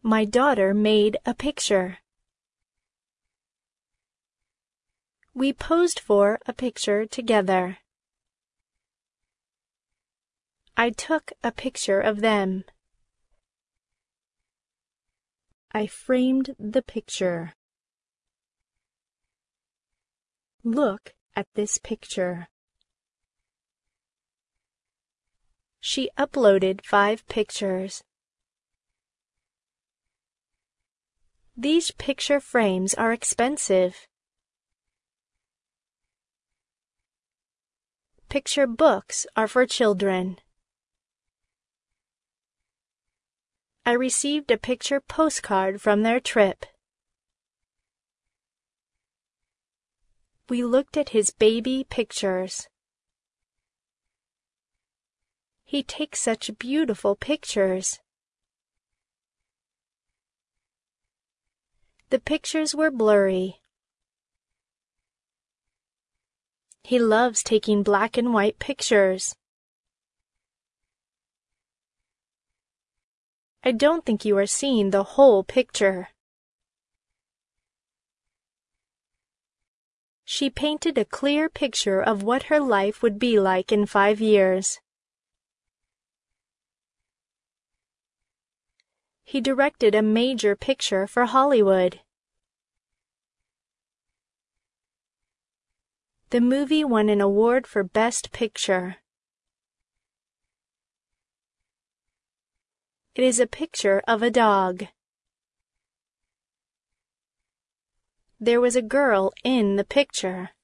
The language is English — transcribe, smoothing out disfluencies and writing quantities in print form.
My daughter made a picture. We posed for a picture together. I took a picture of them. I framed the picture. Look at this picture. She uploaded 5 pictures. These picture frames are expensive. Picture books are for children. I received a picture postcard from their trip. We looked at his baby pictures. He takes such beautiful pictures. The pictures were blurry. He loves taking black and white pictures. I don't think you are seeing the whole picture. She painted a clear picture of what her life would be like in 5 years. He directed a major picture for Hollywood. The movie won an award for Best Picture. It is a picture of a dog. There was a girl in the picture.